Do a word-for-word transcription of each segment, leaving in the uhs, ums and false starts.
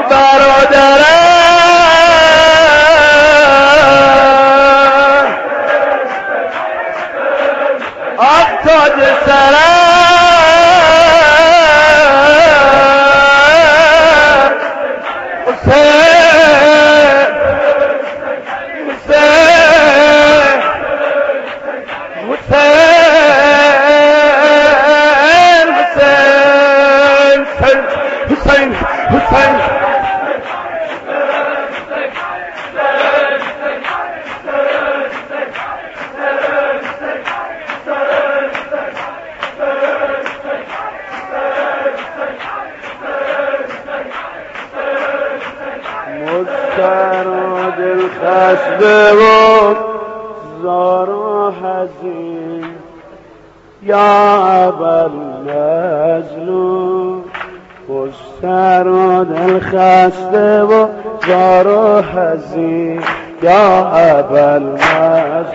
برادرم آق تاج سرم حسین حسین حسین حسین حسین مضطر و دل خسته و زار و حزین یا ابوالمظلوم مضطر و دل خسته و زار و حزین یا ابوالمظلوم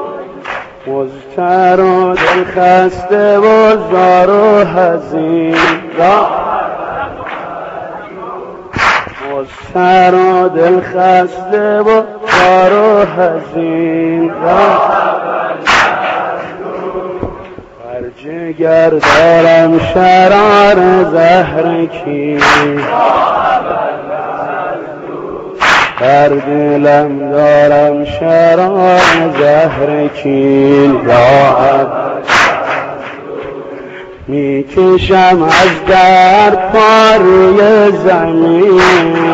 مضطر و دل خسته و زار و حزین یا مضطر و دل خسته و زار و حزین بر جگر دارم شرار زهر کی بر دلم دارم شرار زهر کی می کشم از در پاره زمین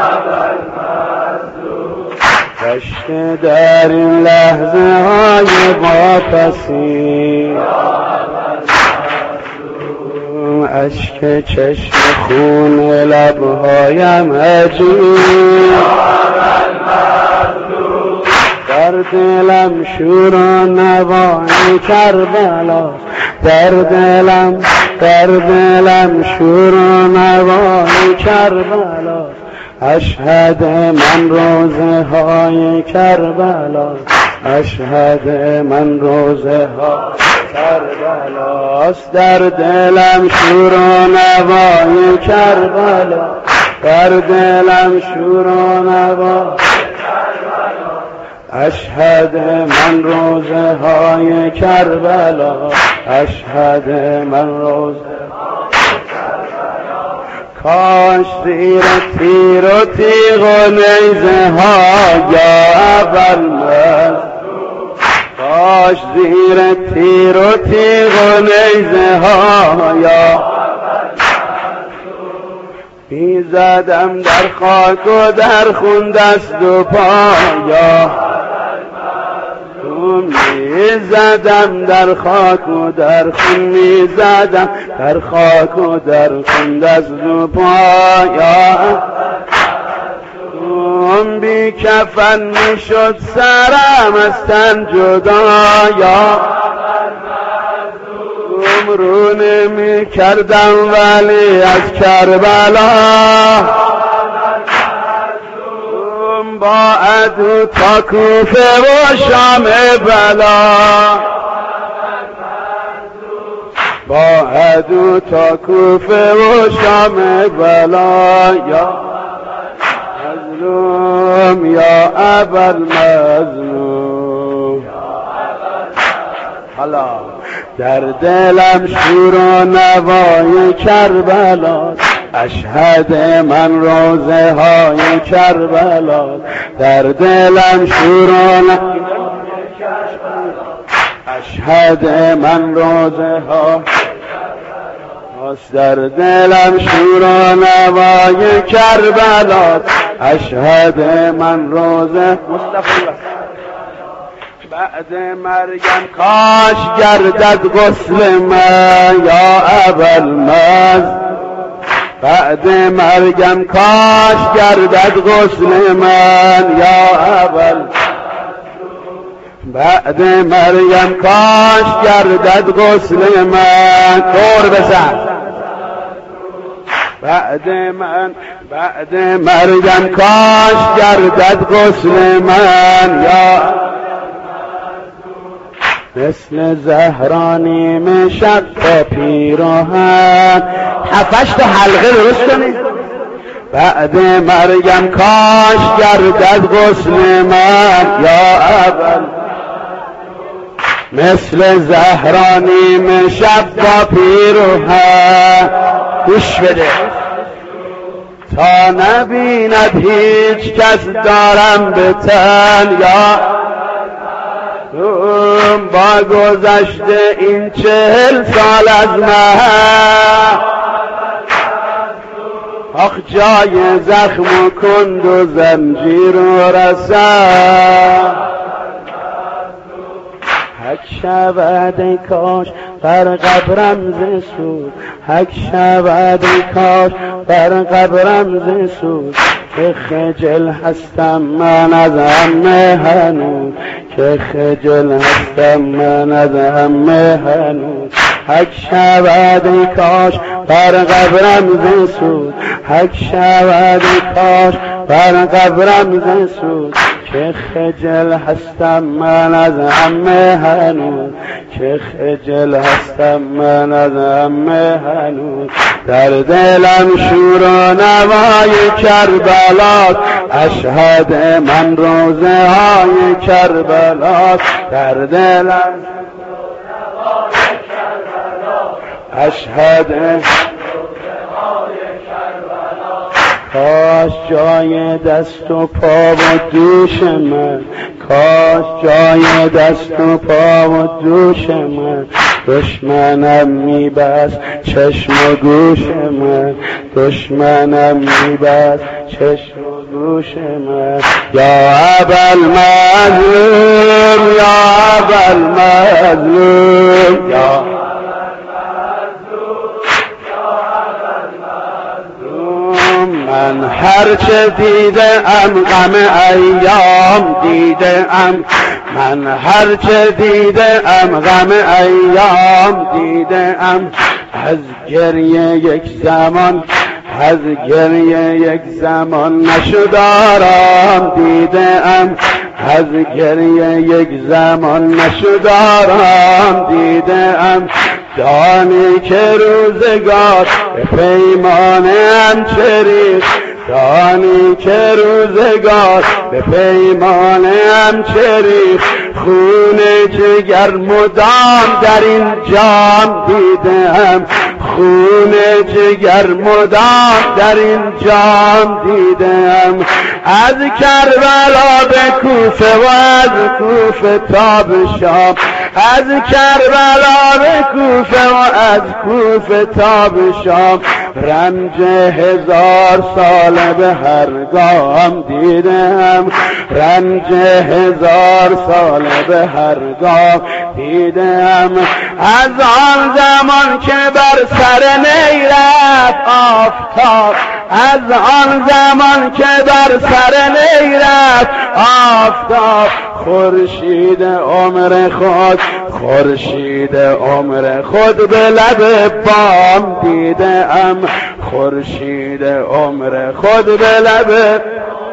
دشت در این لحظه های واپسی اشک چشم خون لبهایم عجیب در دلم شور و نوای کربلا در دلم در دلم شور و نوای کربلا اشهد من روزه های کربلا اشهد من روزه های کربلاست در دلم شور و نوای کربلا در دلم شور و نوای اشهد من روزه های کربلا اشهد من روزه کاش زیر تیر و تیغ و نیزه ها یا ابوالمظلوم کاش زیر تیر و تیغ و نیزه ها یا می زدم در خاک و در خون دست و پا یا می زدم در خاک و در خون می زدم در خاک و در خون دست و پا یا بی کفن می شد سرم از تن جدا یا رو نمی کردم ولی از کربلا با عدو تا کوفه و شام بلا با عدو تا کوفه و شام بلا یا مظلوم یا ابوالمظلوم حالا در دلم شور و نوای کربلا اشهد من روزه های کربلا در دلم شور و نوای اشهد من روزه ها در دلم شور و نوای کربلا اشهد من روزه مصطفی بعد مرگم کاش گردد غسل من یا ابوالمظلوم بعد مرگم کاش گردد غسل من یا ابوالمظلوم بعد مرگم کاش گردد غسل من دور بزن بعد من بعد مرگم کاش گردد غسل من یا مثل زهرانی مشق تا پیراهن هفتش تا حلقه درست کنی بعد مرگم کاش گردد غسل من یا اول مثل زهرانی شب با پیروها. گوش بده تا نبیند هیچ کس دارم به تن یا با گذشته این چهل سال از من آخ جای زخم و کند و زنجیر و رسن حک شود ای کاش بر قبرم ز سود حک شود ای کاش بر قبرم ز سود که خجل هستم من از همه هنوز که خجل هستم من از همه هنوز حک شود ای کاش بر قبرم ز سود حک شود ای کاش بر قبرم ز سود که خجل هستم من از همه هنوز که خجل هستم من از همه هنوز در دلم شور و نوای کربلاست اشهد من روزه های کربلاست در دلم اشهد کاش جای دست و پا و دوش من کاش جای دست و پا و دوش من دشمنم میبست چشم و گوش من دشمنم میبست چشم و گوش من یا ابل مظلوم یا ابل مظلوم یا من هرچه دیده ام غم ایام دیده ام من هرچه دیده ام غم ایام دیده ام از گریه یک زمان از گریه یک زمان نشدارم دیده ام از گریه یک زمان نشدارم دیده ام دانی که روزگار به پیمانم چریخ دانی که روزگار به پیمانم چریخ خون جگر مدام در این جام دیدم خون جگر مدام در این جام دیدم از کربلا به کوفه و از کوفه تا به شام از کربلا به کوفه و از کوفه تا به شام رنج هزار سال به هر گام دیدم رنج هزار سال به هر گام دیدم از آن زمان که بر سر نیرت آفتاب از آن زمان که بر سر نیرت آفتاب خورشید عمر خود خورشید عمر خود به لب بام دیدم خورشید عمر خود به لب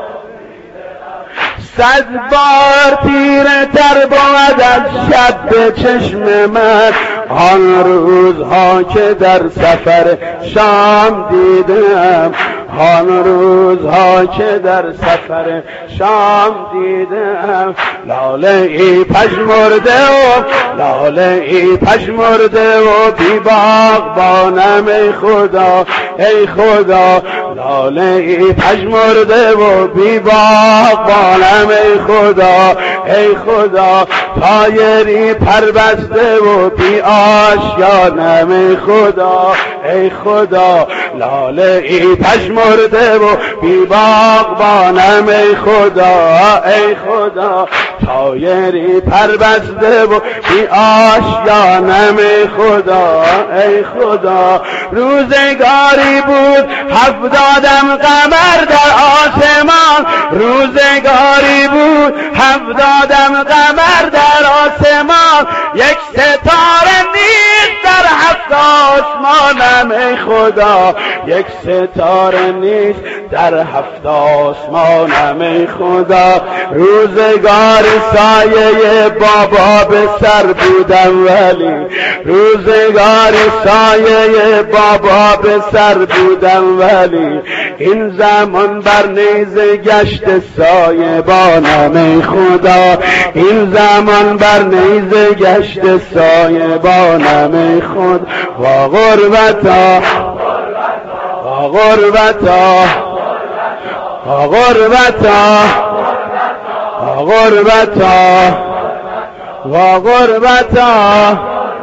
صد بار تیره تر بود از شب به چشم من آن روزها که در سفر شام دیدم آن روزها که در سفر شام دیدم لاله ای پژمرده و لاله ای پژمرده و بی باغبانم ای خدا ای خدا لاله ای پژمرده و بی باغبانم ای خدا ای خدا طایری پربسته و بی آشیانم ای خدا ای خدا لاله ای پژمرده و بی باغبانم ای خدا ای خدا طایری پربسته و بی آشیانم ای خدا ای خدا روزگاری بود هفتادم قمر در آسمان روزگاری بود هفتادم قمر در آسمان یک ستاره نیست در هفت آسمان آسمانم ای خدا، یک ستاره نیست در هفت آسمانم ای خدا. روزگار سایه بابا به سر بودم ولی، روزگار سایه بابا به سر بودم ولی، این زمان بر نیزه گشت سایبانم ای خدا، این زمان بر نیزه گشت سایبانم ای خدا. وا غربتا وا غربتا وا غربتا وا غربتا وا غربتا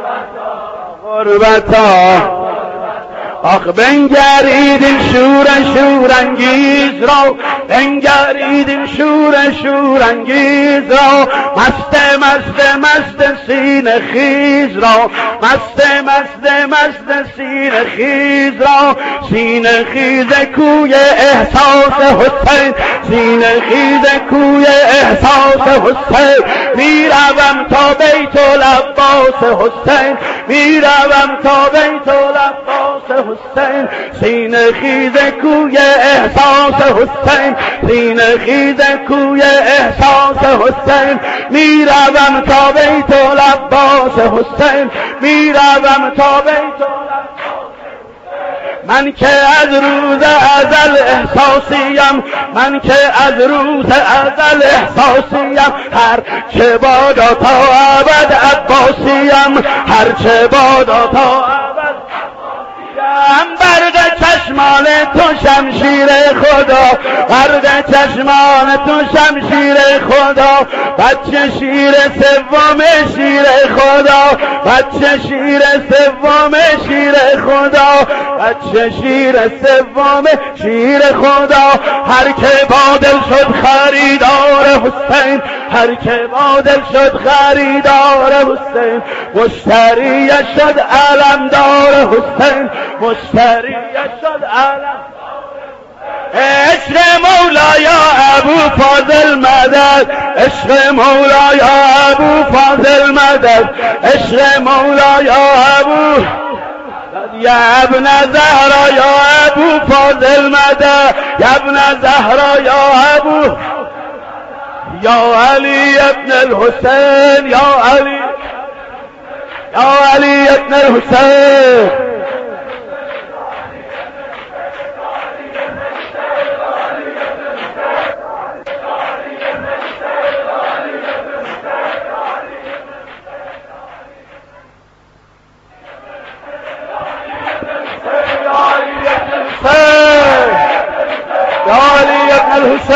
غربتا. آخ بنگرید این شور شورانگیز را، بنگرید این شور شورانگیز را، مست مست مست سینه خیز را، مست مست مست سینه خیز را. سینه خیز کوی احساس حسین، سینه خیز کوی احساس حسین. میروم تا بیت العباس حسین، میروم تا بیت العباس حسین. سینه خیز کوی احساس حسین، سینه خیز کوی احساس حسین. میروم تا بیت العباس حسین، میروم تا بیت العباس. من که از روز ازل احساسیم، من که از روز ازل احساسیم. هر چه بادا تا ابد عباسیم، هر چه بادا تا ابد برق چشمان تو شمشیر خدا، برق چشمان تو شمشیر خدا. بچه شیر سوم شیر خدا، بچه شیر سوم شیر خدا، بچه شیر سوم شیر خدا. هر که بادل شد خریدار حسین، هر که بادل شد خریدار حسین. مشتری شد علمدار حسین، مشتری شد علم. عشق مولایا ابو فاضل مدد، عشق مولایا ابو فاضل مدد، عشق مولایا ابو یا ابن زهرا یا ابو فاضل مدد، یا ابن زهرا یا ابو یا علی ابن الحسین، یا علی یا علی ابن الحسین. يا علي بن الحسين